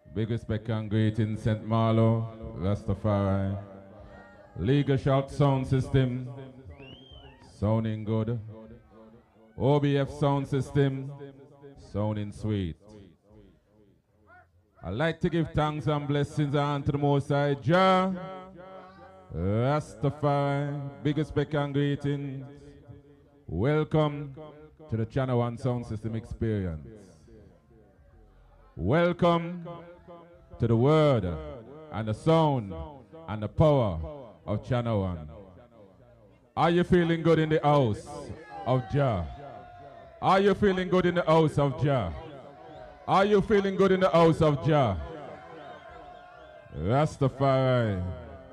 Big respect and greetings, St. Marlow, Rastafari. Legal Shot Sound System, sounding good. OBF Sound System, sounding sweet. I'd like to give thanks and blessings unto the Most High Jah, Rastafari. Big respect and greetings. Welcome to the Channel One Sound System experience. Welcome to the word and the sound and the power of Channel One. Are you feeling good in the house of Jah? Are you feeling good in the house of Jah? Are you feeling good in the house of Jah? Rastafari.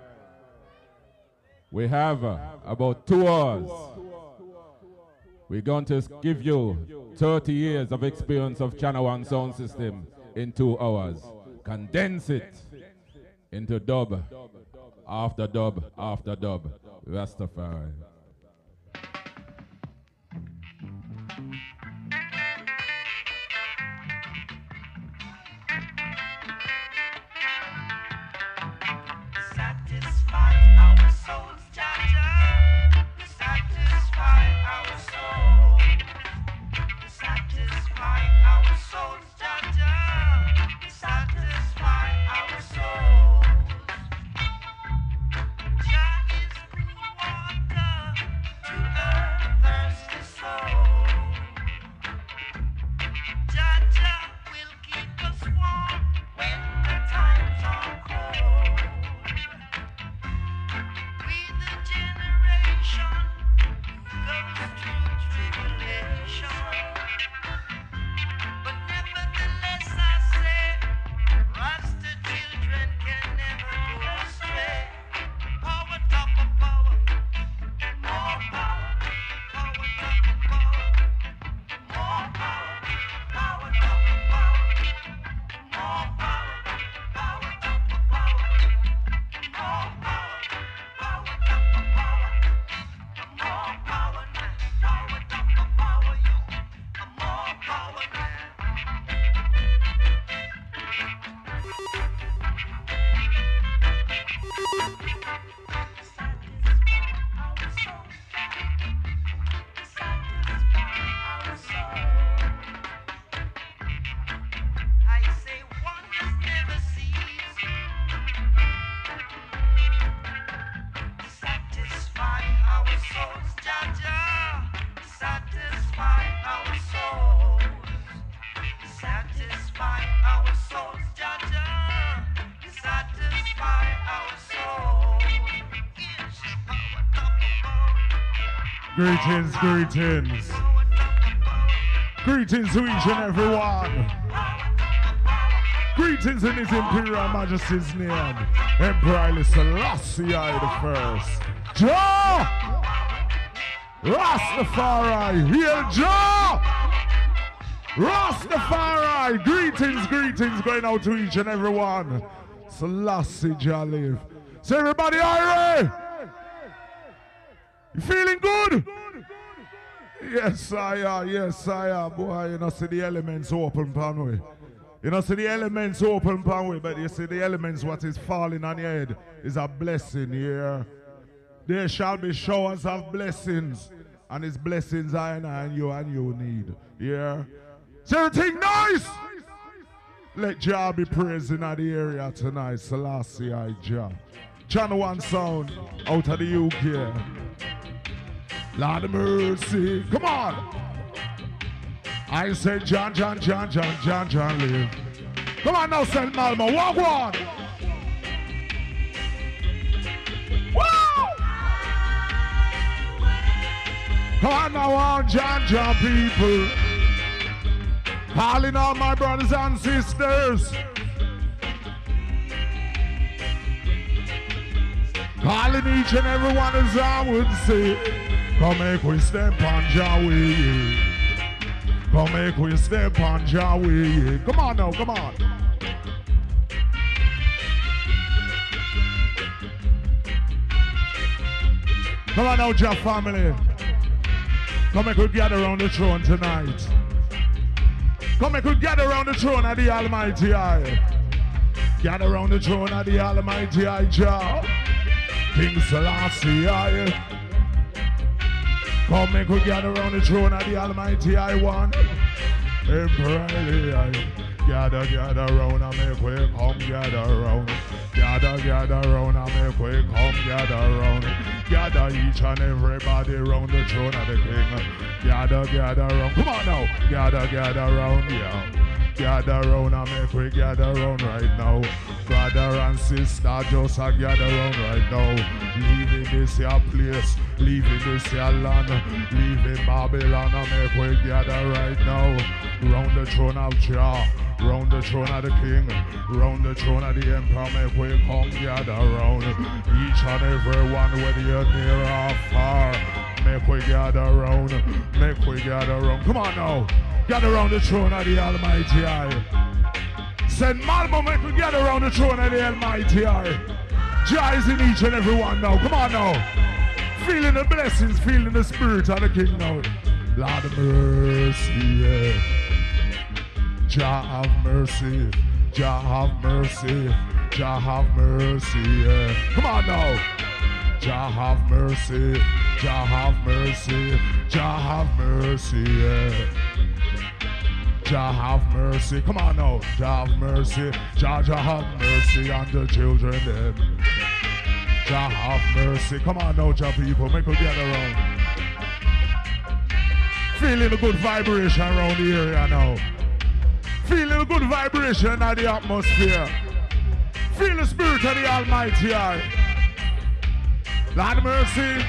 We have about 2 hours. We're going to give you 30 years of experience of Channel One Sound System in 2 hours. Condense it into dub after dub after dub. Rastafari. Greetings, greetings. Greetings to each and every one. Greetings in His Imperial Majesty's name, Emperor Haile Selassie I First. Jah! Rastafari, hail Jah! Rastafari, greetings, greetings going out to each and every one. Selassie Jah live. So everybody, Irie! You feeling good? Yes, I am. Yes, I am. Boy, you know, see the elements open pan way. You know, see the elements open pan way, but you see the elements, what is falling on your head is a blessing here. There shall be showers of blessings, and it's blessings I and you need. Yeah. Is everything nice? Let Jah be praised in the area tonight. Selassie I Jah. Channel One Sound out of the UK. Lord of mercy, come on. I say John live. Come on now, St. Malmo, walk on. Woo! Come on now, all John people. Calling all my brothers and sisters. Calling each and every one as I would say. Come make we step on Jah way. Come make we step on Jah way. Come on now, come on. Come on now, Jah family. Come make we gather around the throne tonight. Come make we gather around the throne of the Almighty Eye. Gather around the throne of the Almighty Jah. King Selassie I. Come make we gather around the throne of the Almighty I One. Emperor I. Gather, gather round and make we come gather round. Gather, gather round and make we come gather round. Gather each and everybody round the throne of the King. Gather, gather round. Come on now. Gather, gather round, yeah. Gather round and make we gather round right now. Brother and sister, just a gather round right now. Leaving this here place, leaving this here land, leaving Babylon and make we gather right now. Round the throne of Jah, round the throne of the King, round the throne of the Emperor, make we come gather round. Each and every one, whether you're near or far, make we gather round, make we gather round. Come on now. Gather around the throne of the Almighty I. Said Malmo, make we gather around the throne of the Almighty I. Jah is in each and every one now. Come on now. Feeling the blessings, feeling the spirit of the King now. Lord of mercy, yeah. Jah have mercy, Jah have mercy, Jah have mercy, yeah. Come on now. Jah have mercy, Jah have mercy, Jah have mercy, yeah. Jah have mercy, come on now. Jah have mercy, Jah have mercy on the children them. Jah have mercy, come on now, Jah people, make us gather around. Feeling a good vibration around the area now. Feeling a good vibration of the atmosphere. Feel the spirit of the Almighty I. Lord mercy.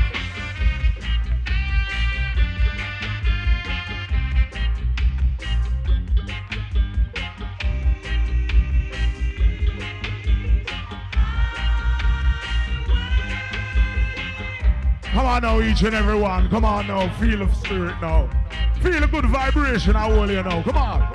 Come on now, each and every one. Come on now, feel the spirit now. Feel a good vibration, I will you know. Come on.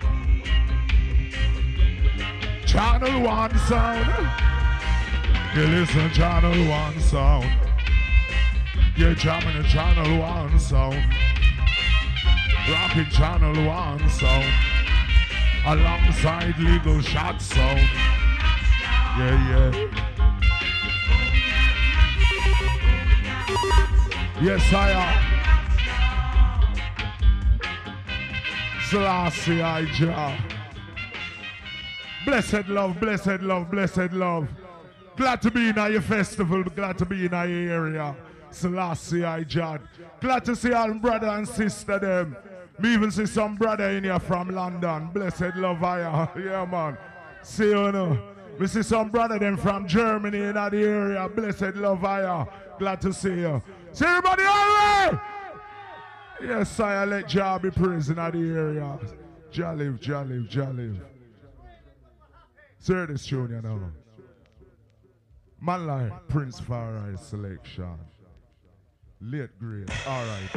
Channel 1 sound. You listen, Channel 1 sound. You're jamming the Channel 1 sound. Rocking Channel 1 sound. Alongside Legal Shot sound. Yeah, yeah. Yes, I am. Selassie I Jah. Blessed love, blessed love, blessed love. Glad to be in your festival, glad to be in your area. Selassie I Jah. Glad to see all brother and sister them. Me even see some brother in here from London. Blessed love I am. Yeah, man. See you know. We see some brother them from Germany in that area. Blessed love I am. Glad to see you. See everybody all right? Yes, I let Jah be praised in that area. Jah live, Jah live, Jah live. Sir, this tune, you know. Man like Prince Farai selection. Late grade, all right.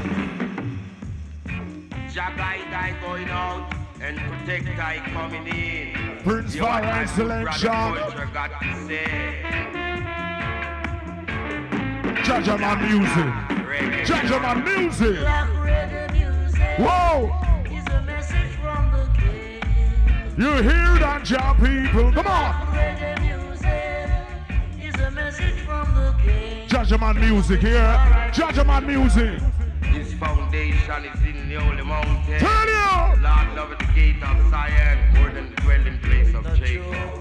Jah guy going out and protect guy coming in. Prince Farai selection. Judgment music. Judgment music. Whoa. You hear that, Jah people? Come on. Judgment music here. Judgment music. His foundation is in the holy mountain. Tell you. Lord loveth the gate of Zion more than the dwelling place of Jacob.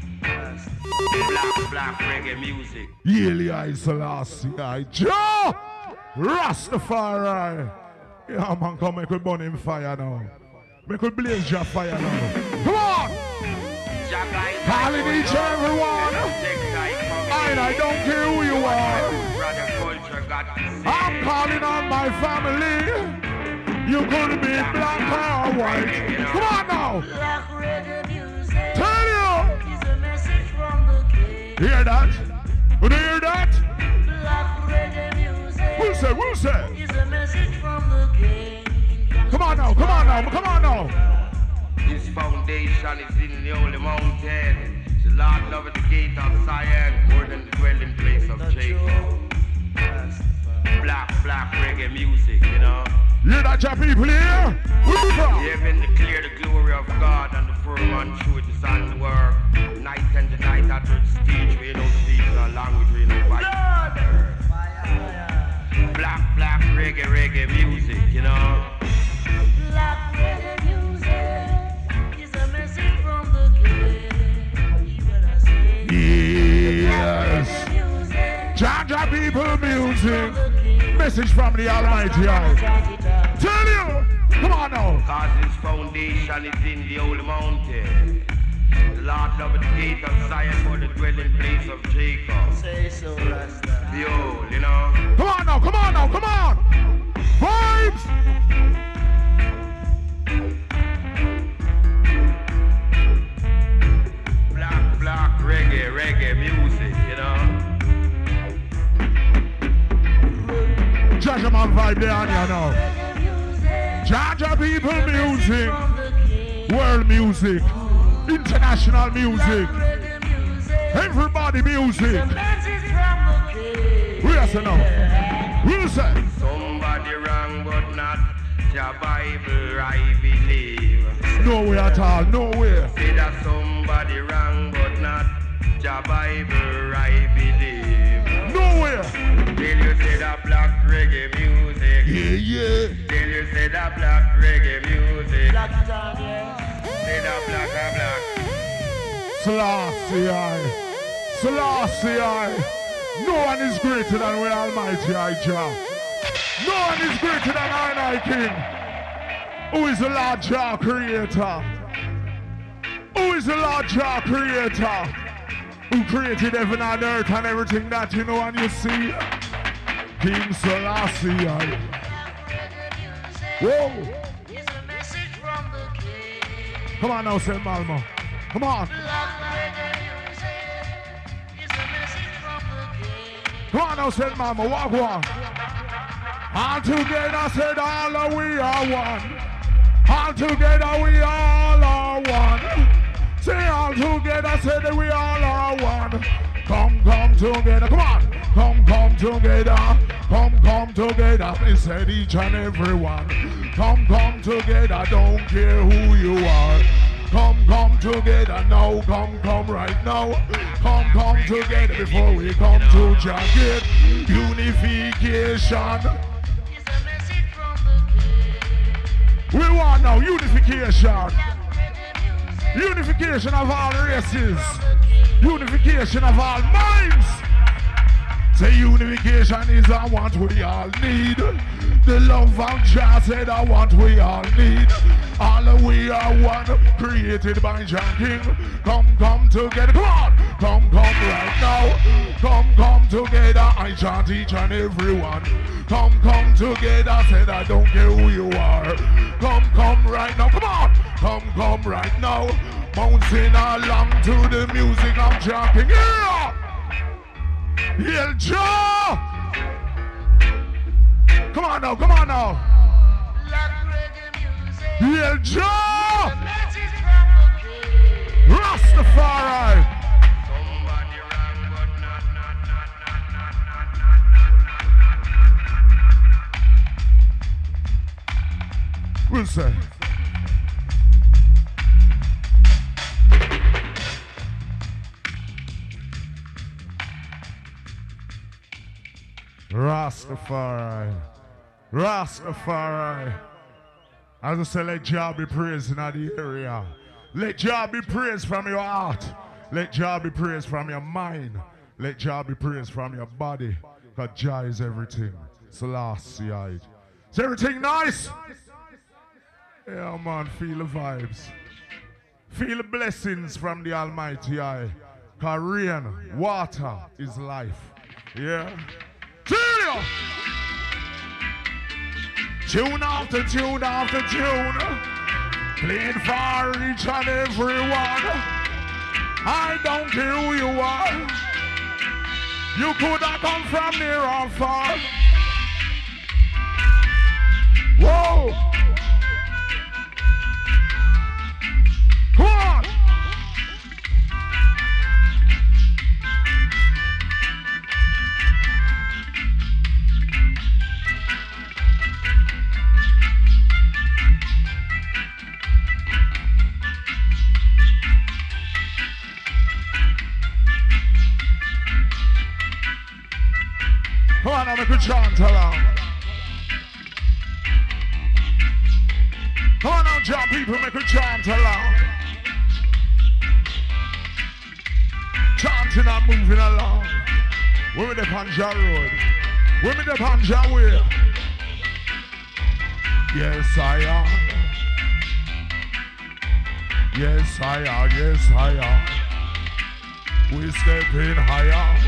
Black reggae music. Yeli I Selassie I Jah Rastafari. Yeah man, come make we burn him fire now. Make we blaze Jah fire now. Come on! Calling each and every one. I don't care who you are. I'm calling on my family. You could be black or white. Come on now. Tell you. Hear that? Would you hear that? Who said? Who said? Come on now, come on now, come on now. His foundation is in the holy mountain. The Lord loveth the gate of Zion more than the dwelling place of Jacob. Black reggae music, you know. You that your people here? Heaven declare the glory of God and the firmament through his handiwork. Night and the night at the stage, we don't speak a language, we don't fight. Black reggae music, you know. Black reggae music is a message from the king. What I say. Yes. Jaja people music. Message from the Almighty. Tell you. Come on now. Cause his foundation is in the holy mountain. The Lord loveth the gate of Zion for the dwelling place of Jacob. Say so, Rasta. Behold, you know. Come on now, come on now, come on! Vibes! Black reggae music, you know. Jaja man vibe there on you now. Jaja people music. World music. International music. Everybody music. We are saying now. We say. Somebody wrong but not the Bible, I believe. Nowhere at all, nowhere. Say that somebody wrong but not the Bible, I believe. Nowhere. Tell you say that black reggae music. Yeah. Tell you say that black reggae music. Black tongue, yeah. Say that black. Selassie. No one is greater than we Almighty Jah. No one is greater than I King. Who is the Lord Jah Creator? Who is the Lord Jah Creator? Who created heaven and earth and everything that you know and you see? King Selassie. Whoa. Come on now, St. Malmo. Come on. Come on now, St. Malmo. Walk one. All together, said all we are one. All together, we all are one. Say all together, said we all are one. Come together. Come on. Come together. Come together. He said each and every one. Come together. Don't care who you are. Come together now. Come right now. Come together before we come to jacket. Unification. We want now unification. Unification of all races. Unification of all minds. Say unification is a want we all need. The love of Jah said I want we all need. All of we are one, created by Jah King. Come together, come on. Come right now. Come together, I chant each and every one. Come together, said I don't care who you are. Come right now, come on. Come right now. Bouncing along to the music of Jah King. Yeah! Yeah, Jah! Come on now. Yeah, Jah! Rastafari! We'll say. Rastafari. As I say, let Jah be praised in the area. Let Jah be praised from your heart. Let Jah be praised from your mind. Let Jah be praised from your body. Because Jah is everything. Selassie. Is everything nice? Yeah, man, feel the vibes. Feel the blessings from the Almighty Eye. Because rain, water is life. Yeah? Tune after tune after tune, playing for each and every one. I don't care who you are. You could have come from near or far. Whoa! Come on! Come on, now make a chant along. Come on now, Jah people, make a chant along. Chanting and moving along. We're with the Panja Road. We're with the Panja Way. Yes, I am. Yes, I am. Yes, I am. We stepping higher.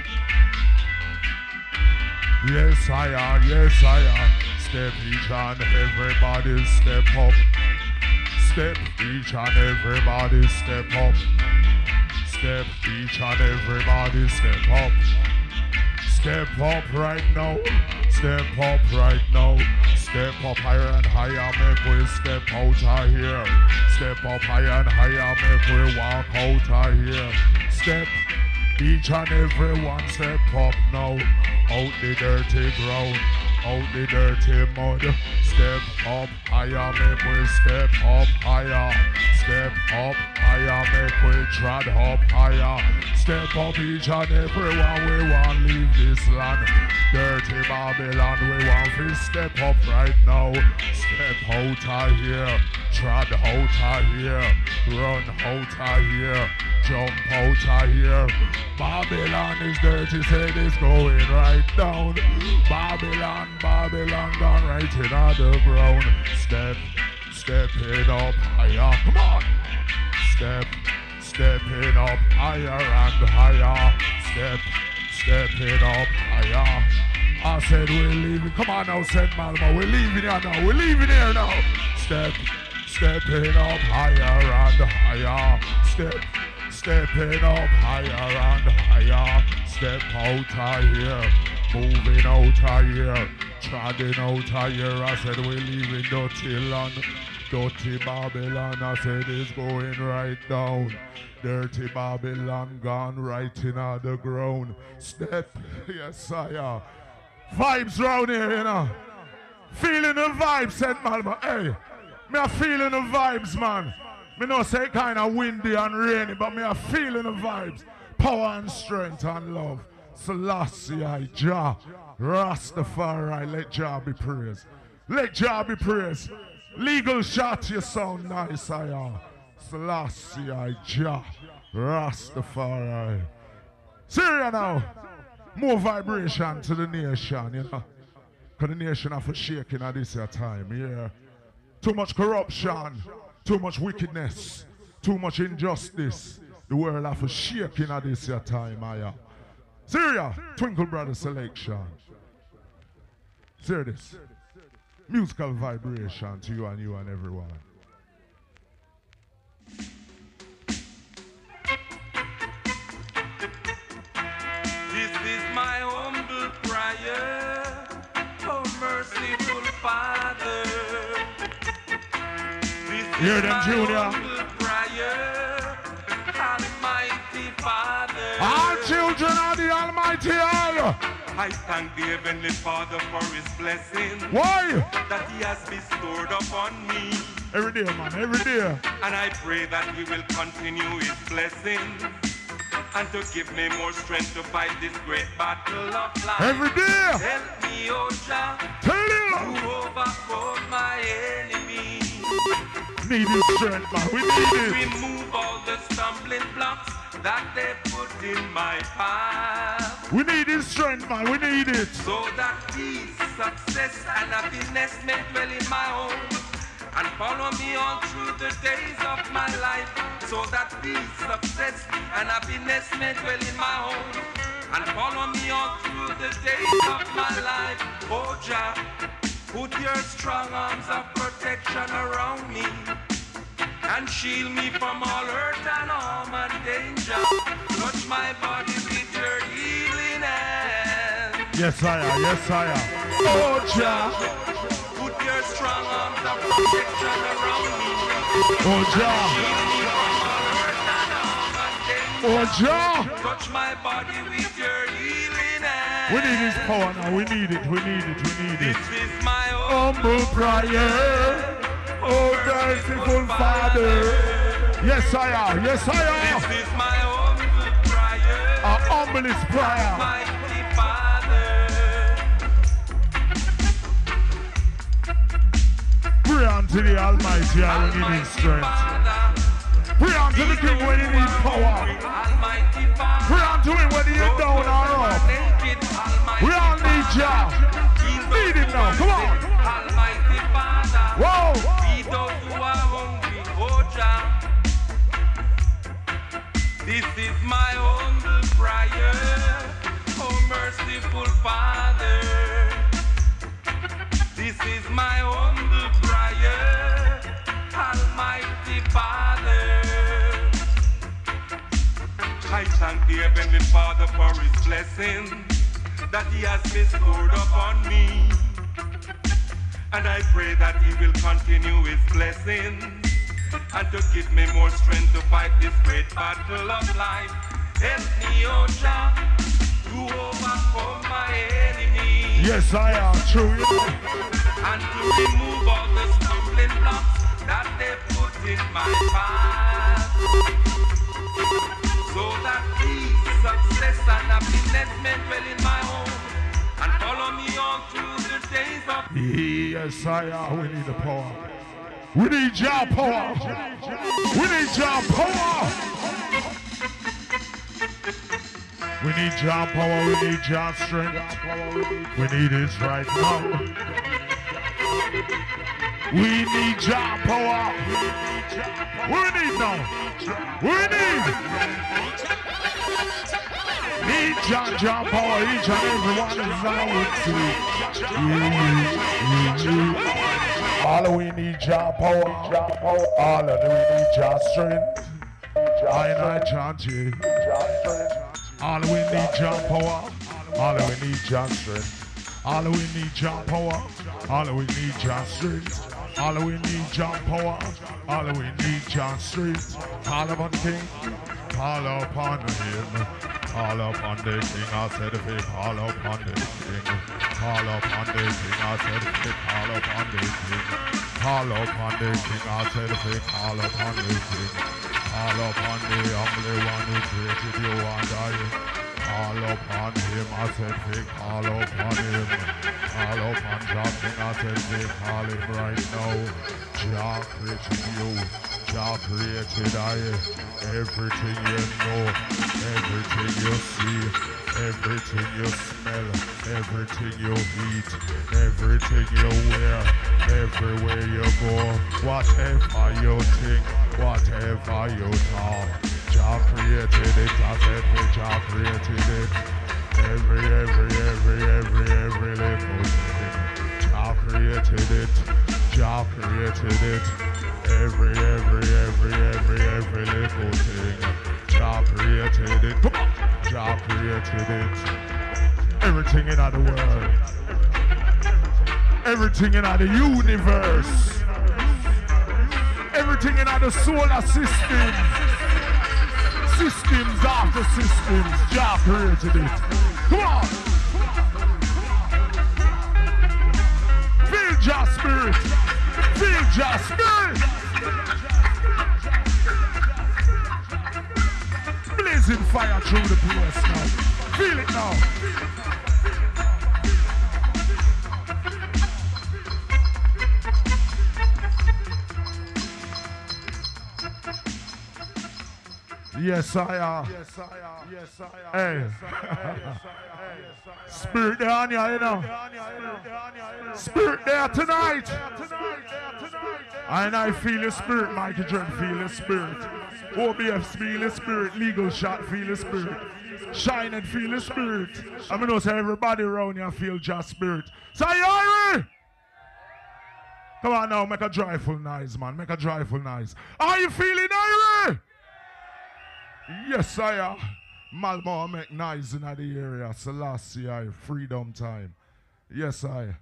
Yes, I am. Yes, I am. Step each and everybody step up. Step each and everybody step up. Step each and everybody step up. Step up right now. Step up right now. Step up higher and higher, make we step out of here. Step up higher and higher, make we walk out of here. Step, each and every one step up now. Out the dirty ground, out the dirty mud. Step up higher, make we step up higher. Step up higher, make we trod up higher. Step up each and every one, we want leave this land. Dirty Babylon, we want to step up right now. Step out of here, trod out of here, run out of here, jump out of here. Babylon is dirty, said it's going right down. Babylon, Babylon gone right in the ground. Stepping up higher, come on. Stepping up higher and higher. Stepping up higher. I said we're leaving. Come on now, St. Malmo. We're leaving here now. We're leaving here now. Stepping up higher and higher. Stepping up higher and higher. Step out of here. Moving out of here. Treading out of here. I said we're leaving dirty land. Dirty Babylon. I said it's going right down. Dirty Babylon gone right in the ground. Step, yes, sire. Vibes round here, you know. Feeling the vibes, St. Malmo. Hey, me a feeling the vibes, man. Me know say kind of windy and rainy, but me a feeling the vibes. Power and strength and love. Selassie, Jah, Rastafari, let Jah be praised. Let Jah be praised. Legal shot, you sound nice, I am. Selassie, Jah, Rastafari. Syria now. More vibration to the nation, you know. Because the nation have a shaking at this time, yeah. Too much corruption, too much wickedness, too much injustice. The world have a shaking at this time, yeah. Syria, Twinkle Brother selection. Hear this. Musical vibration to you and everyone. This is my humble prayer, oh merciful Father. This Hear is them, my Junior. humble prayer, Almighty Father. Our children are the Almighty Allah. I thank the Heavenly Father for His blessing. Why? That He has bestowed upon me. Every day, man, every day. And I pray that He will continue His blessing and to give me more strength to fight this great battle of life. Every day. Help me, oh Jah, Tell you. to overcome my enemies. Need this strength, man. We need it. Remove all the stumbling blocks that they put in my path. We need this strength, man. We need it. So that peace, success, and happiness may dwell in my home and follow me all through the days of my life. So that peace, success, and happiness may dwell in my home and follow me all through the days of my life. Oh Jah, put your strong arms of protection around me and shield me from all hurt and harm and danger. Touch my body with your healing hand. Yes, I am. Yes, I am. Oh, Jah. Put your strong arms of protection around me. Oh, Jah. Shield me from all hurt and harm and danger. Oh, Jah. Touch my body with your healing hand. We need His power now. We need it. We need it. We need it. This is my Humble prayer. Oh, merciful Father. Yes, I am. Yes, I am. This is my humble prayer. Our humblest prayer. Mighty Father. Pray unto the Almighty when you need strength. Pray unto the King when you need power. Pray unto him when you're down or up. We all need Jah. Need him now, come on. Almighty Father, Whoa. feed those who are hungry, oh Jah. This is my humble prayer, oh merciful Father. This is my humble prayer, Almighty Father. I thank the Heavenly Father for His blessing that He has bestowed upon me. And I pray that He will continue His blessing and to give me more strength to fight this great battle of life. Help me, oh Jah, to overcome my enemies. Yes, I am true. And to remove all the stumbling blocks that they put in my path. So that peace, success, and happiness may dwell in my home and follow me all through the days of... Yes, I am. We need the power. We need Jah power. We need Jah power. We need Jah power. We need Jah strength. We need it right now. We need Jah power. We need now. We need Jah power. Each and every one is now with you. All we need Jah power. All of we need Jah strength. I chant you. All we need Jah power. All we need Jah strength. All we need Jah power. All we need Jah strength. All we need Jah power. All we need Jah strength. All upon the King. All upon him. All upon the King. I said if it all upon the King. All upon the King. I said if it all upon the King. All upon the King. I said if it all upon the King. All upon the only one who created you and I. All upon him, I said, big, all upon him. All upon Jah King, I said, big, call him right now. Jah created you. Jah created I. Everything you know, everything you see, everything you smell, everything you eat, everything you wear, everywhere you go, whatever you think, whatever you talk. Jah created it, I said Jah created it. Every little thing. Jah created it. Jah created it. Every little thing. Jah created it. Come on. Jah created it. Everything in the world. Everything in the universe. Everything in the solar system. Systems after systems, Jah created it. Come on! Feel Jah spirit! Feel Jah spirit! Blazing fire through the place now. Feel it now. Yes, I am. Hey. Spirit there on you, you know. Spirit there tonight. And I feel your spirit, Michael Jordan, feel your spirit. OBF, feel your spirit. Legal Shot, feel your spirit. Shine and feel your spirit. I mean, say everybody around here feel Jah spirit. Say, Irie! Come on now, make a joyful noise, man. Make a joyful noise. Are you feeling Irie? Yes, I am. Malmo make noise in the area. Selassie, freedom time. Yes, I.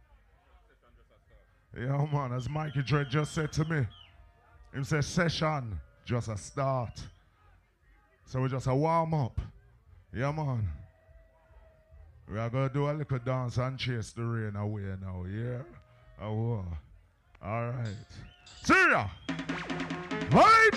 Yeah, man, as Mikey Dread just said to me, he said, session, just a start. So we just a warm up. Yeah, man. We are going to do a little dance and chase the rain away now, yeah? Oh, all right. See ya! Right!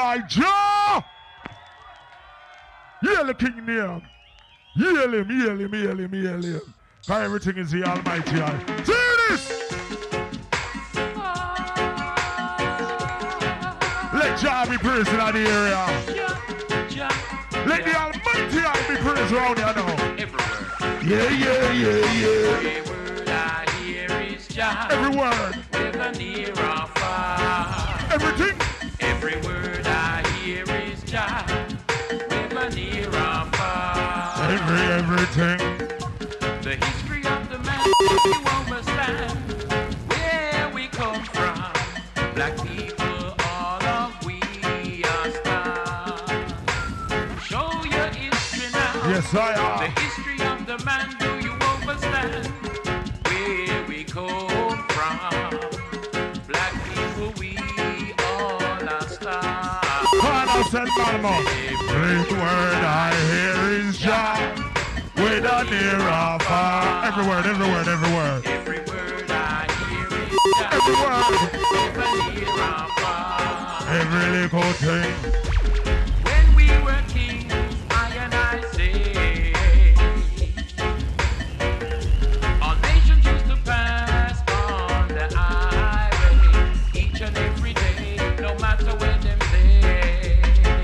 I, Jah. Yell the king name. Yell him, yell him, yell him, yell him. Cause everything is the Almighty I. See this? Let Jah be praised in the area. Let the Almighty I be praised around here now. Yeah, yeah, yeah, yeah. Every word I hear is Jah. Every word. Whether near or far. Everything. Every word I hear is Jah. Whether near or far. Everything. The history of the man you understand. Where we come from. Black people, all of we are stars. Show your history now. Yes, I am. The history of the man, do you understand? Where we come from. Black people, we all are stars. Father said, Mama, every word I hear is Jah. With a near or far. Every word, every word, every word. Every word I hear is Jah. Every word. Whether near or far. Every little thing. When we were kings, I and I say, all nations used to pass on the highway, each and every day, no matter where them say.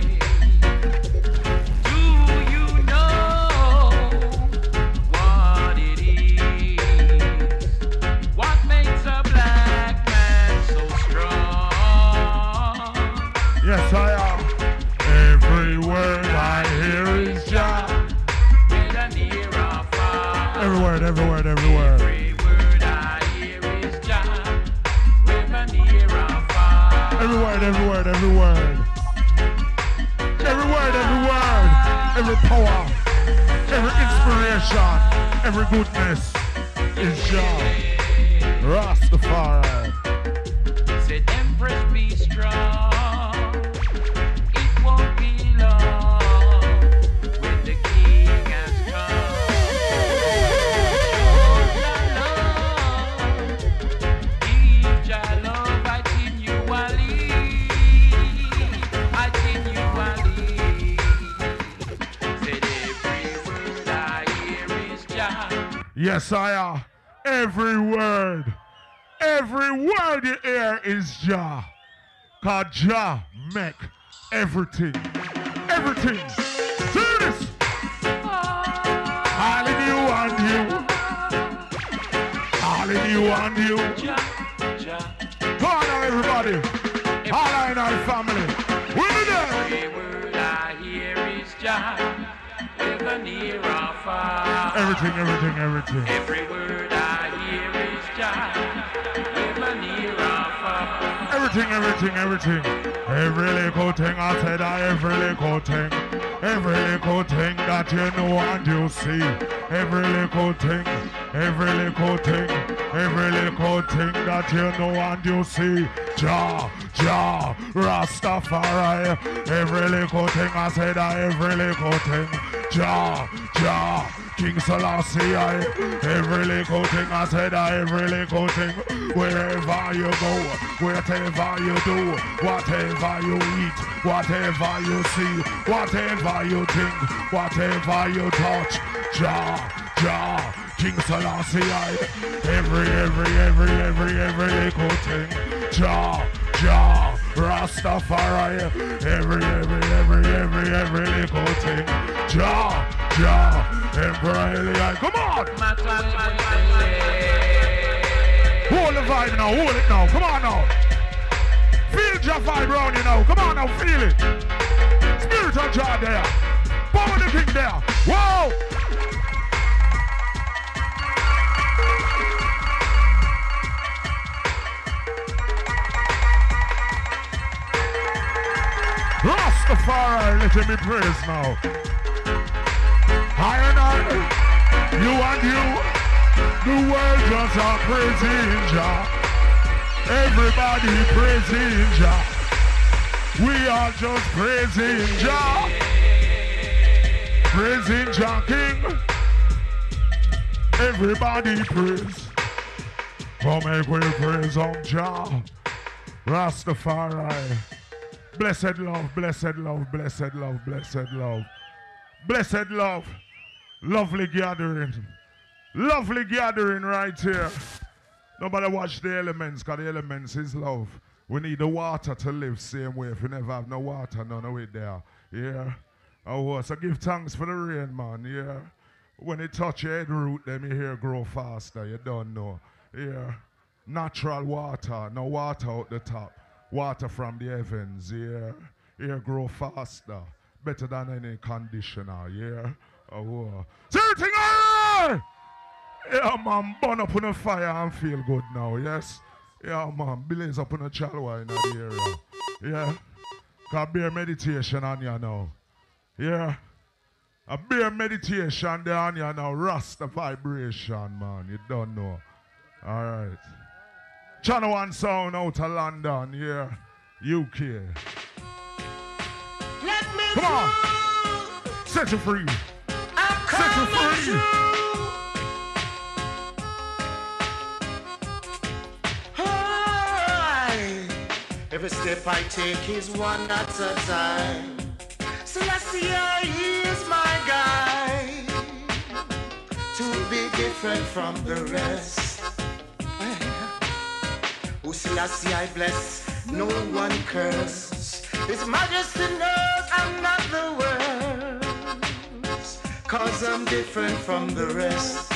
Do you know what it is? What makes a black man so strong? Yes, I am. Every word I hear is Jah. Whether near or far. Every word, every word, every word. Every word I hear is Jah. Whether near or far. Every word, every word, every word. Every word, every word. Every power. Every inspiration. Every goodness is Jah. Rastafari. Said Empress be strong. It won't be long when the king has come. Give Jah love, I continually. Said every word I hear is Jah. Yes, I am. Every word you hear is Jah. Cause Jah make everything. Everything. See this? All in you and you. All in you and you. Jah, Jah. Come on now, everybody. All in our family. We're there. Every word I hear is Jah, whether near or far. Everything, everything, everything. Every word I hear is Jah, whether near or far. Everything, everything, everything. Every little thing I said, every little thing. Every little thing that you know and you see. Every little thing, every little thing. Every little thing that you know and you see. Jah, Jah, Rastafari. Every little thing I said, every little thing. Jah, Jah, King Selassie. Every little thing I said, every little thing. Wherever you go, whatever you do, whatever you eat, whatever you see, whatever you think, whatever you touch. Jah, Jah, King Selassie. Every little thing. Jah, Jah, Rastafari. Every little thing. Jah, Jah, Emperor Eli. Come on! Hold the vibe now, hold it now. Come on now. Feel Jah vibe round you now. Come on now, feel it. Spirit of Jah there. Power the king there. Whoa! Rastafari, let him be praised now. I and you and you, the world just are praising Jah. Everybody praising Jah. We are just praising Jah. Praising Jah King. Everybody praise. Come make we praise on Jah. Rastafari. Blessed love, blessed love, blessed love, blessed love. Blessed love. Lovely gathering. Lovely gathering right here. Nobody watch the elements, because the elements is love. We need the water to live same way. If we never have no water, none of it there. Yeah. Oh, so give thanks for the rain, man. Yeah. When it touch your head root, then your hair grow faster. You don't know. Yeah. Natural water. No water out the top. Water from the heavens. Yeah. Hair grow faster. Better than any conditioner. Yeah. Oh. So everything all right? Yeah, man. Burn up on the fire and feel good now. Yes. Yeah, man. Blaze up on the chalwa in the area. Yeah. Cause bare meditation on you now. Yeah. A bare meditation there on you now. Rasta vibration, man. You don't know. Alright. Channel One sound out of London. Yeah. UK. Let me Come on. Set you free. Set you free. Every step I take is one at a time. Celestia is my guide to be different from the rest. Who Celestia I bless, no one curse. His Majesty knows I'm not the worst, 'cause I'm different from the rest.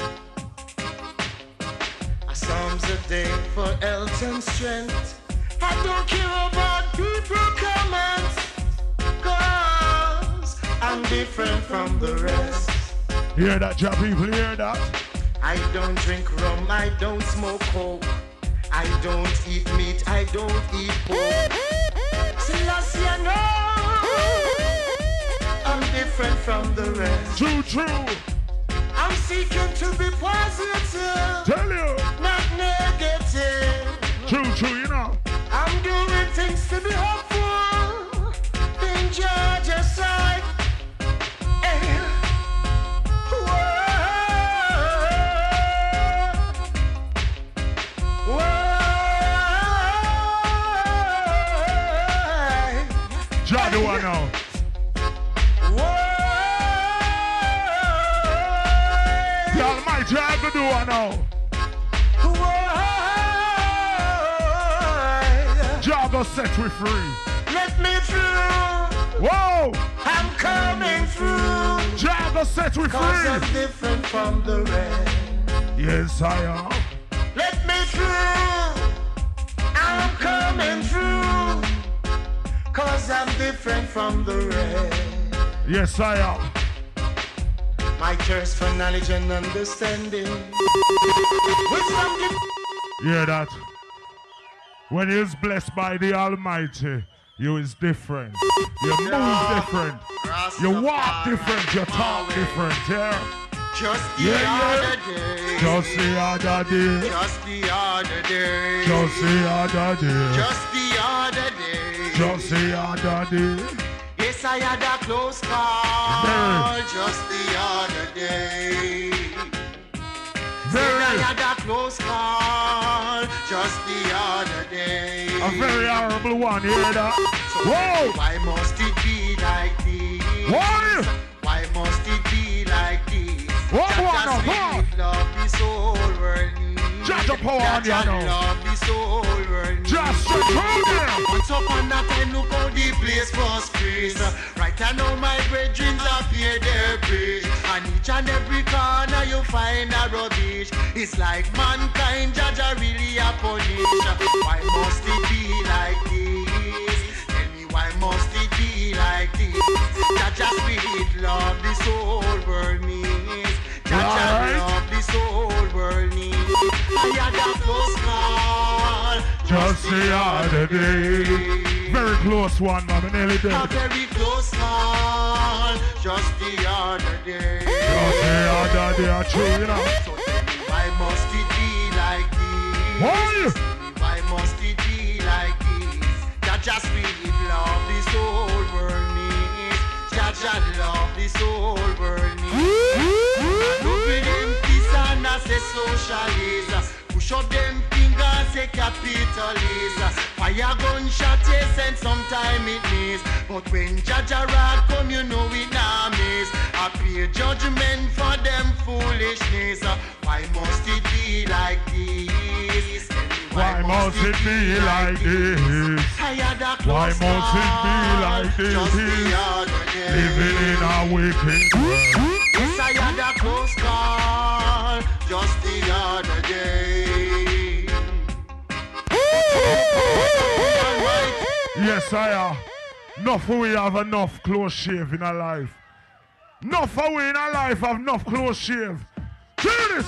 A psalm's a day for health and strength. I don't care about people comments, 'cause I'm different from the rest. Hear that, job people, hear that? I don't drink rum, I don't smoke coke, I don't eat meat, I don't eat pork. Celestia, no, I'm different from the rest. True, true. I'm seeking to be positive, Tell you. not negative. True, true, you know. I'm doing things to be hopeful. In Georgia's side. Hey. Whoa. Whoa. Jah do one now. Whoa. The Almighty I go do one now. Jah go set we free. Let me through. Whoa! I'm coming through. Jah go set we 'Cause I'm free. different from the rest. Yes, I am. Let me through. I'm coming through. 'Cause I'm different from the rest. Yes, I am. My thirst for knowledge and understanding. Wisdom give. Hear that? When you is blessed by the Almighty, you is different. You move different. You walk different. You talk different. Yeah. Just the other day. Just the other day. Just the other day. Just the other day. Just the other day. Just the other day. Yes, I had a close call just the other day. Said I had a close call just the other day. A very horrible one, you hear that? So Whoa! why must it be like this? Why? Why must it be like this? What That one just of sweet love is all world needs. Judge a power on you now. Love is all world needs. Just a program. Once upon a time, look how the place was great. Right now, my brethren appear their bridge. And each and every corner you find a rubbish. It's like mankind, Jaja really a punish. Why must it be like this? Tell me, why must it be like this? Jaja sweet love, this whole world needs. Jaja love, this whole world needs. I had a close call Just the other day. Very close one, man. Nearly a dead. very close call just the other day. Just the other day, true, you know. So tell me, why must it be like this? Why? Why must it be like this? Jaja sweet love, this whole world needs. Jaja love, this whole world needs. Look with them peace and I say socialism. Push up them fingers say capitalist. Fire gunshot, yes, and sometime it miss. But when Jaja Rod come, you know it nah miss. I pay judgment for them foolishness. Why must it be like this? Why must it be like this? Why must it be like this? Living in a wicked world. Yes, I had a close call just the other day. Yes, I am. Enough we have enough close shave in our life. Enough we in our life have enough close shave. Hear this.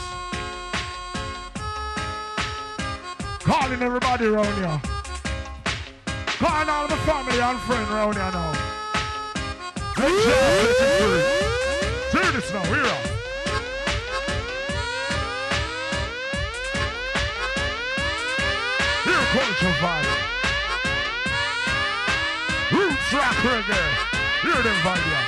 Calling everybody around here. Calling all the family and friends around here now. Let's set it free. Hear this now, here. Here culture vibe. Roots rock reggae. Hear them vibe here.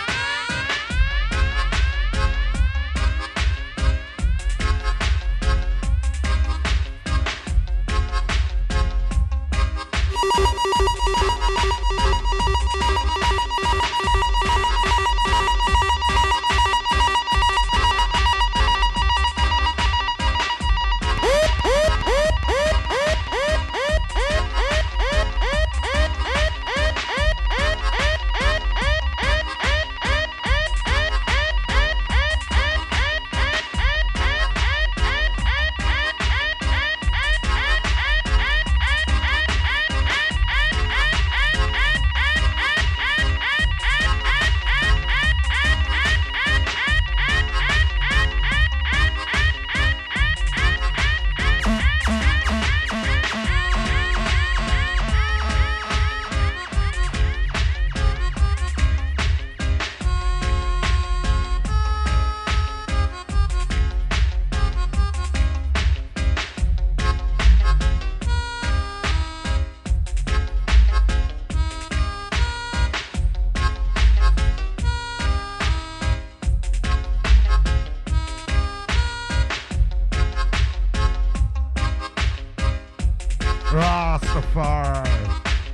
Rastafari.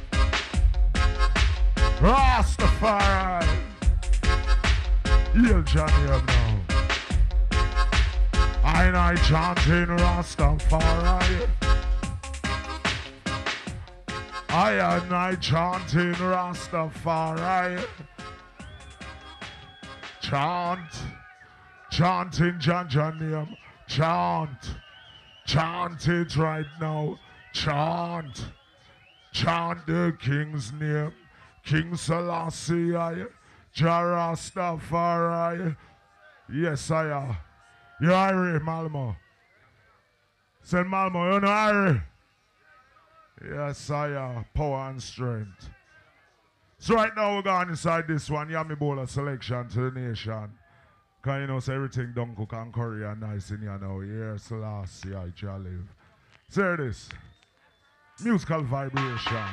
Rastafari. Heal Johnny up now. I chanting Rastafari. I chanting Rastafari. Chanting John name. Chant it right now. Chant the King's name. King Selassie, Jah Rastafari. Yes, I am. You Irie, Malmo. Said Malmo, you know Irie? Yes, I am. Power and strength. So right now we're going inside this one. Yami Bola selection to the nation. Because you know, so everything done cook and curry and nice in here now. Yes, Selassie, I shall live. So here it is. Musical vibration.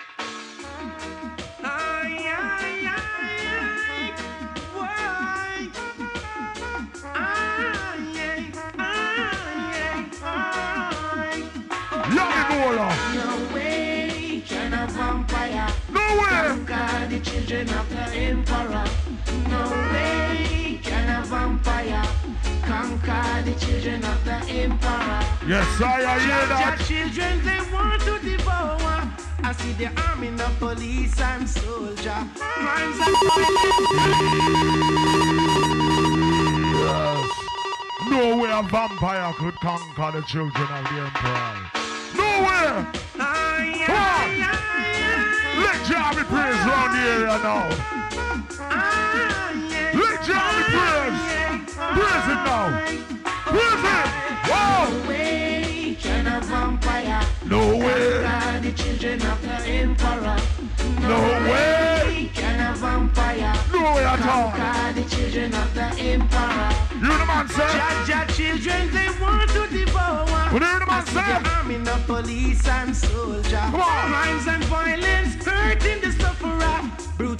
No way can a vampire conquer the children of the emperor. No way can a vampire conquer the children of the emperor. Yes, I hear that. Children they want to devour. I see the army, the police and soldier. Crimes and yes. No way a vampire could conquer the children of the emperor. Nowhere! Let Jah be praised round the area now. Let Jah be praised. Praise it now. Praise it. Wow. No way can a vampire no way conquer the children of the emperor. No way can a vampire no way at all conquer the children of the emperor. You the man, sir? Jah children they want to devour. What you the man, sir? The army, the police and soldier. Crimes and violence hurting the sufferer.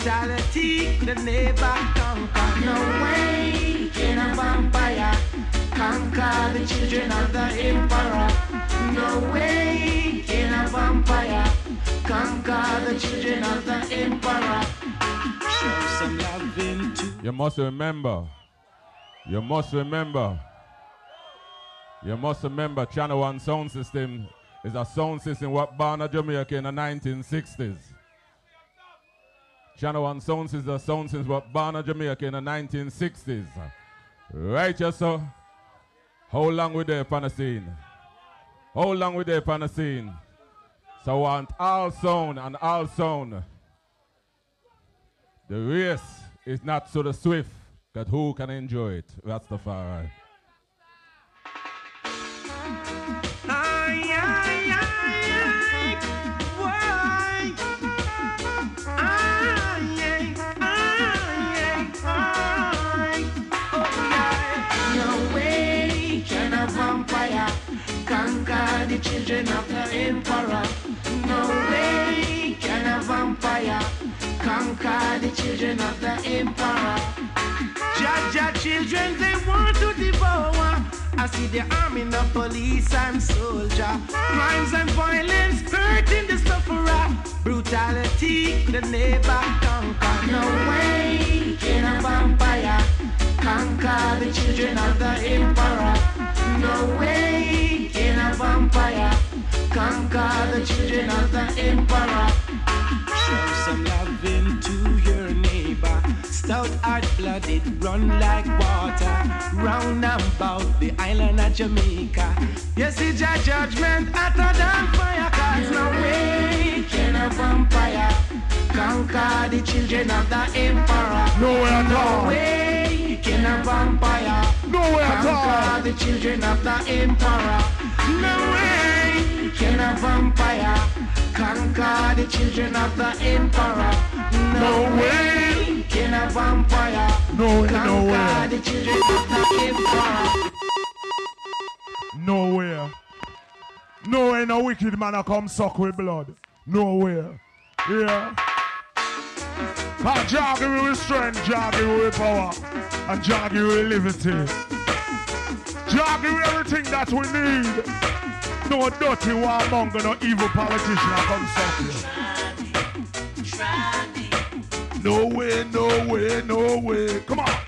Brutality the never conquer. No way can a vampire conquer the children of the emperor. No way can a vampire conquer the children of the emperor. Show some loving to. You must remember. You must remember. You must remember Channel One sound system is a sound system what born in Jamaica in the 1960s. Channel One sound system is a sound system what born in Jamaica in the 1960s. Right, yes, sir? How long we there upon the scene? How long we there upon the scene? So I want all sound and all sound. The race is not to the swift, but who can enjoy it? Rastafari. Conquer the children of the emperor. No way can a vampire conquer the children of the emperor. Jaja children, they want to devour. I see the army, the police and soldier. Crimes and violence hurting the sufferer. Brutality, the neighbor conquer. No way can a vampire conquer the children of the emperor. No way can a vampire conquer the children of the emperor. Show some loving to your neighbor. Stout hard-blooded, run like water. Round about the island of Jamaica. You see your judgment hotter than fire. Cause no way can a vampire conquer the children of the emperor. No way at all. No way can a vampire conquer the children of the emperor. No way can a vampire conquer the children of the emperor. No way can a vampire conquer the children of the emperor. Nowhere. Nowhere no wicked man a come suck with blood. Nowhere. Yeah. Jah give you with strength, Jah give you with power, and Jah give you with liberty. Jah give you everything that we need. No dirty warmonger, no evil politician a come suck you. No way, no way, no way. Come on.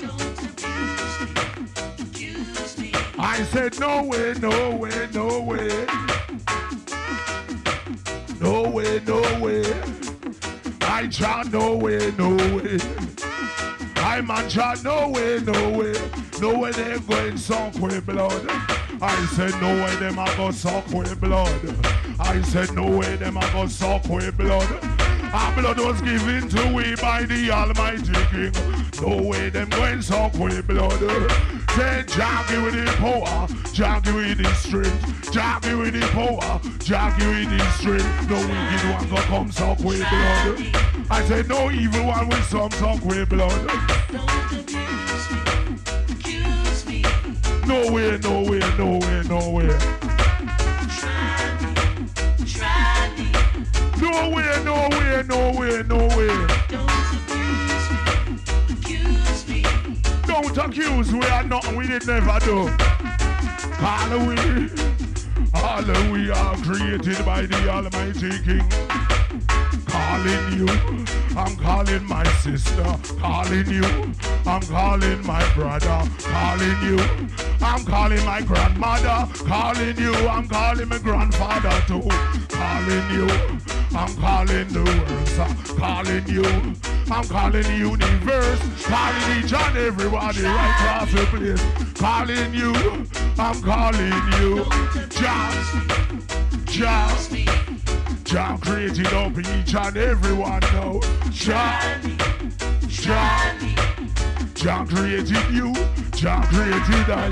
I said no way, no way, no way. No way, no way. I Jah, no way, no way. I man Jah, no way, no way. No way they going suck with blood. I said no way them a go suck with blood. I said no way them a go suck with blood. Our blood was given to we by the Almighty King. No way them going suck with blood. Say Jah give you the power, Jah give you the strength, Jah give you the power, Jah give you the strength. No wicked one go come suck with blood. I said no evil one will some suck with blood. Don't accuse me. No way, no way, no way, no way. Try me. No way, no way, no way, no way. Don't accuse me. Don't accuse we are nothing we did never do. All we are created by the Almighty King. Calling you, I'm calling my sister. Calling you, I'm calling my brother. Calling you, I'm calling my grandmother. Calling you, I'm calling my grandfather too. Calling you, I'm calling the world. Calling you, I'm calling the universe. Calling each and everybody right across the place. Calling you, I'm calling you. Jah created up each and everyone now. Jah created you. Jah created I.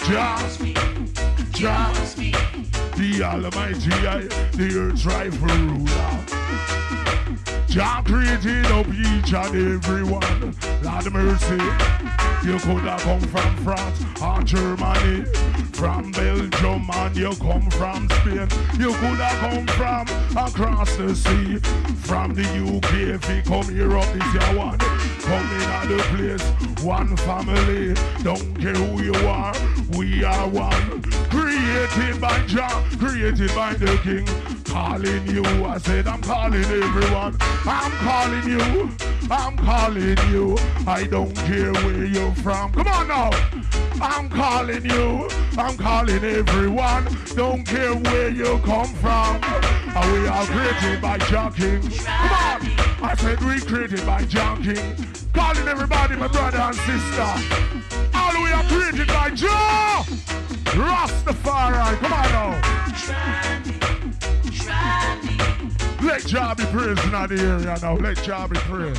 Jah, the Almighty I, the earth's rightful ruler. Jah created up each and everyone. Lord mercy, you could have come from France or Germany, from Belgium, and you come from Spain. You could have come from across the sea, from the UK if you come here up this year one. Coming out the place, one family. Don't care who you are, we are one. Created by Jah, created by the King. Calling you, I said I'm calling everyone. I'm calling you, I'm calling you. I don't care where you're from. Come on now. I'm calling you, I'm calling everyone. Don't care where you come from. We are created by Jah King. Come on. I said we created by Jah King. Calling everybody, my brother and sister. All we are created by Jah Rastafari. Come on now. Let Jah be praised in the area now. Let Jah be praised.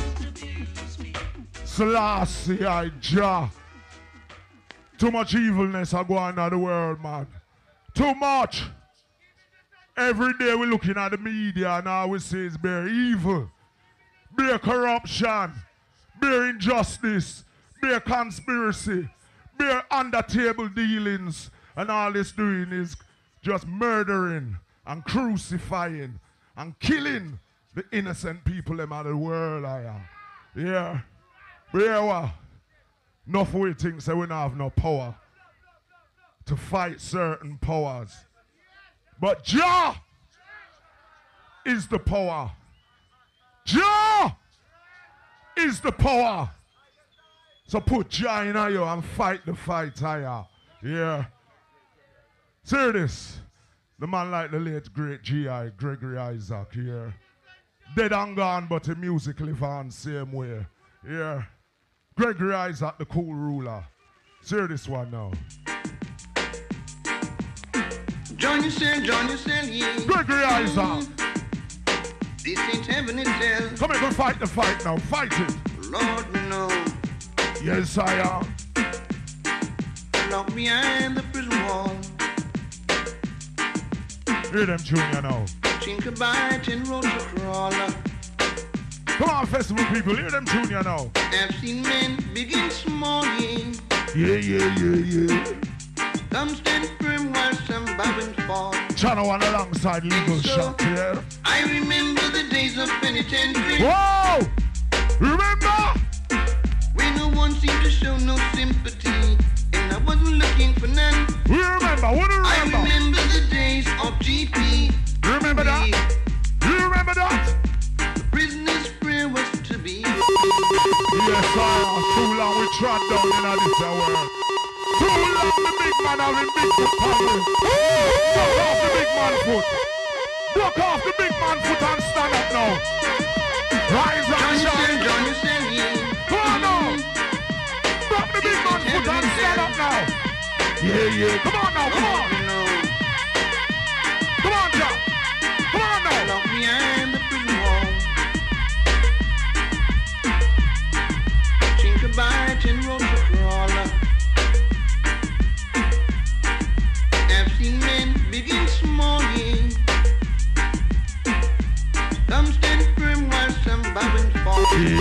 Selassie, Jah. Too much evilness are going on in the world, man. Too much. Every day we're looking at the media and all we see is bare evil, bare corruption, bare injustice, bare conspiracy, bare under-table dealings, and all it's doing is just murdering and crucifying and killing the innocent people them out of the world. Yeah. But yeah, what? Enough we think say we don't have no power to fight certain powers. But Jah is the power. Jah is the power. So put Jah in you and fight the fight, yeah. See this. The man like the late great G.I. Gregory Isaac, yeah. Dead and gone, but the music live on same way, yeah. Gregory Isaac, the cool ruler. See this one now. Join yourself, yeah. Gregory Isaac. This ain't heaven itself. Come here, go fight the fight now. Fight it. Lord, no. Yes, I am. Locked behind the prison wall. Hear them junior now. Think about and road to crawl. Come on, festival people, hear them junior now. I've seen men big and small, Yeah. Some stand firm while some bobbing fall. Channel one alongside Legal Shop, yeah. I remember the days of penitentiary. Whoa! Remember? When no one seemed to show no sympathy, and I wasn't looking for none. We remember, what do you remember? I remember the days of GP. Remember that? You remember that? The prisoner's prayer was to be. Yes, sir. Too long we trod down in this world. Too long the big man having big foot power. Broke off the big man foot. Broke off the big man foot and stand up now. Rise and shine. Come on now. Broke the big man foot and stand up now. Yeah. Come on now, come on. Come on, John. Come on now. Lock behind the prison wall. Think about and road to crawl. I've seen men big and small, yeah. Some stand firm while some bobbing fall.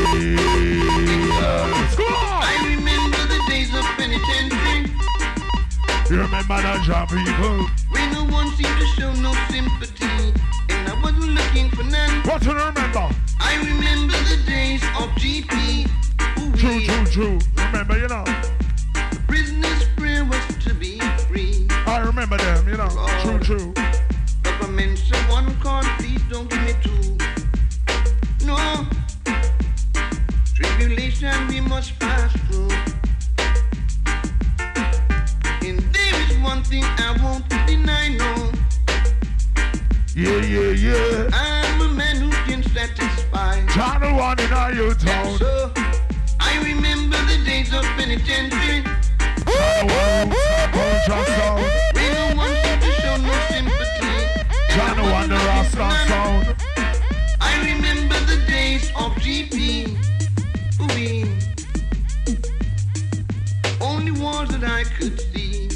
I remember the days of penitentiary. You remember that, John, people? When no one seemed to show no sympathy, and I wasn't looking for none. What do you remember? I remember the days of GP. True. Remember, you know. The prisoner's prayer was to be free. I remember them, you know. Lord. True. Government, someone called, please don't give me two. No. Tribulation we must pass through. And there is one thing I won't deny, no. Yeah. I'm a man who can satisfy. Channel one in our town. So, I remember the days of penitentiary. Channel one, sound. When no one seemed to show no sympathy. Channel one, the Rasta sound. I remember the days of GP. Ooh-wee. Only walls that I could see.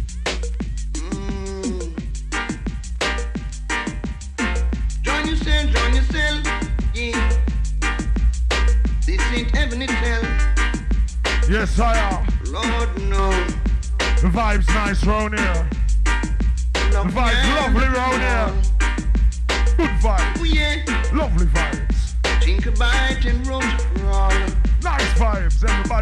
Join yourself, yeah. This ain't heaven itself. Yes, I am. Lord, no. The vibe's nice round here. The vibe's lovely round here. Good vibes. Oh, yeah. Lovely vibes. Think about and roll to crawl. Nice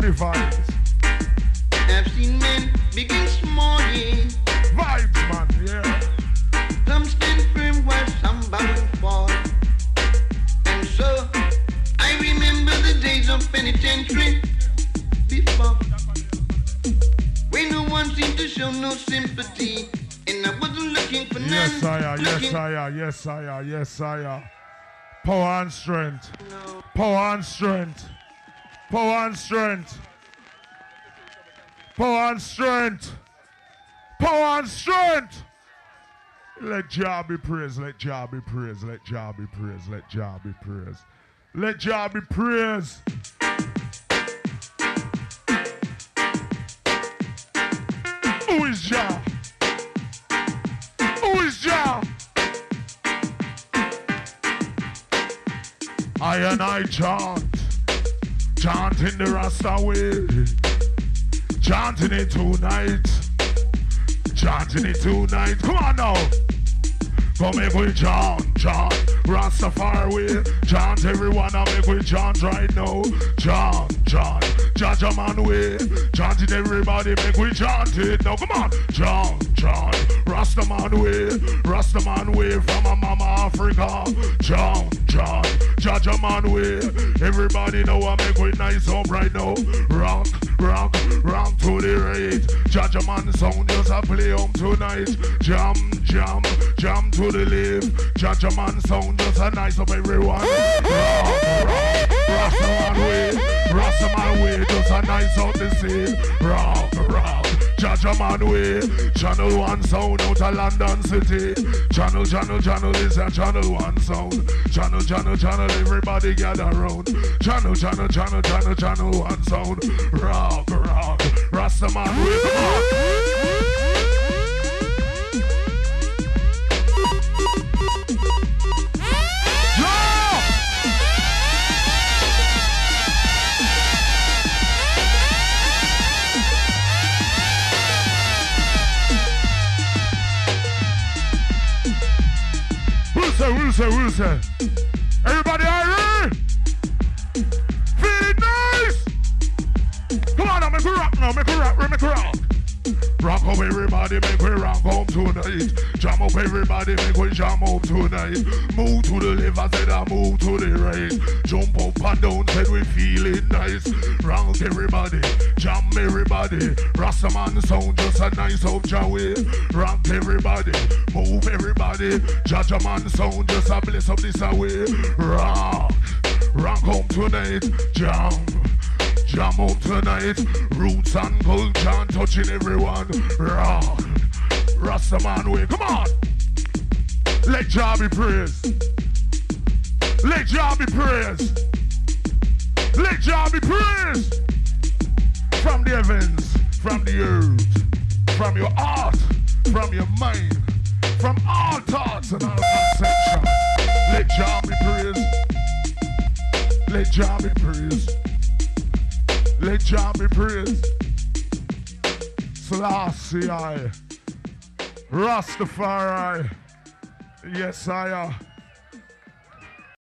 the vibes. I've seen men big and small, yeah. Vibes, man, yeah. Some stand firm while some bow and fall. And so, I remember the days of penitentiary before, when no one seemed to show no sympathy, and I wasn't looking for none. Yes, sire, yes, sire, yes, sire, yes, sire. Power and strength. No. Power and strength. Power and strength. Power and strength. Power and strength. Let Jah be praised. Let Jah be praised. Let Jah be praised. Let Jah be praised. Let Jah be praised. Who is Jah? Who is Jah? I and I chant. Chanting the Rasta way. Chanting it tonight. Chanting it tonight. Come on now. Come make we chant, chant. Rastafari, chant everyone and make we chant right now. Chant, chant. Jaja man way. Chant it everybody, make we chant it. Now come on. Chant, chant. Rastaman way. Rastaman way from a mama Africa. Chant, chant. Jaja man way. Everybody know I make we nice up right now. Rock, rock, rock to the right. Jaja man sound just a play on tonight. Jam, jam, jam to the left. Jaja man sound just a nice up everyone. Rock, rock, Rastaman way. Rastaman way just a nice up the sea. Rock, rock. Jaja man way. Channel 1 sound out of London City. Channel, channel, channel is a channel 1 sound. Channel, channel, channel, everybody gather round. Channel, channel, channel, channel, channel 1 sound. Rock, rock, Rastaman way. Come on. We'll say. Everybody ready? Feeling nice? Come on now, make we rock now, make we rock. Rock up everybody, make we rock home tonight. Jam up everybody, make we jam up tonight. Move to the left, I said I move to the right. Jump up and down, said we feeling nice. Rock everybody, jam everybody. Rastaman sound just a nice up Jawi. Rock everybody, move everybody. Jaja man sound just a bless up this away. Rock home tonight, jam. Jam up tonight, roots and culture touching everyone. Rock, Rastaman way, come on. Let Jah be praised. Let Jah be praised. Let Jah be praised. From the heavens, from the earth, from your heart, from your mind, from all thoughts and all conception. Let Jah be praised. Let Jah be praised. Let Jah be praised. Selassie, Rastafari. Yes, I am.